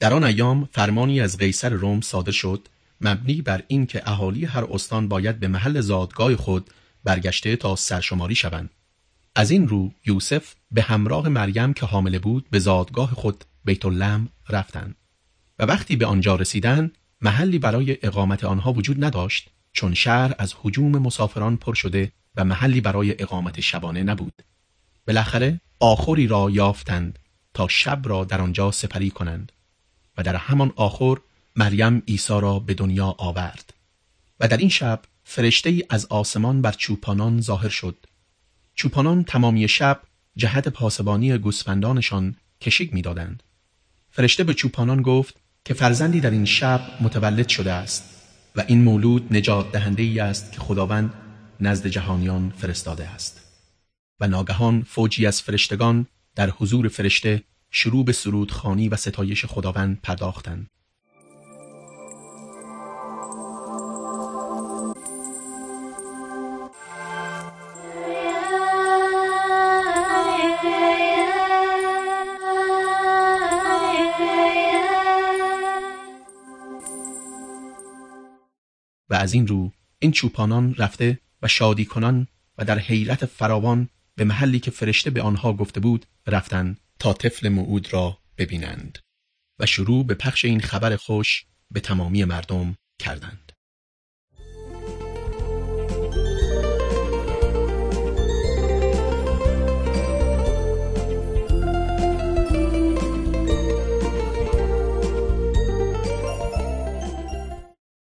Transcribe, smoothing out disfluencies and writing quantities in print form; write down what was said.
در آن ایام فرمانی از قیصر روم صادر شد مبنی بر این که اهالی هر استان باید به محل زادگاه خود برگشته تا سرشماری شوند. از این رو یوسف به همراه مریم که حامله بود به زادگاه خود بیت لحم رفتند و وقتی به آنجا رسیدند محلی برای اقامت آنها وجود نداشت، چون شهر از هجوم مسافران پر شده و محلی برای اقامت شبانه نبود. بالاخره آخری را یافتند تا شب را در آنجا سپری کنند و در همان آخر مریم عیسی را به دنیا آورد. و در این شب فرشته‌ای از آسمان بر چوپانان ظاهر شد. چوپانان تمامی شب جهت پاسبانی گوسفندانشان کشیک می‌دادند. فرشته به چوپانان گفت که فرزندی در این شب متولد شده است و این مولود نجات دهنده‌ای است که خداوند نزد جهانیان فرستاده است. و ناگهان فوجی از فرشتگان در حضور فرشته شروع به سرودخوانی و ستایش خداوند پرداختند. و از این رو این چوپانان رفته و شادی کنان و در حیرت فراوان به محلی که فرشته به آنها گفته بود رفتند تا طفل موعود را ببینند و شروع به پخش این خبر خوش به تمامی مردم کردند.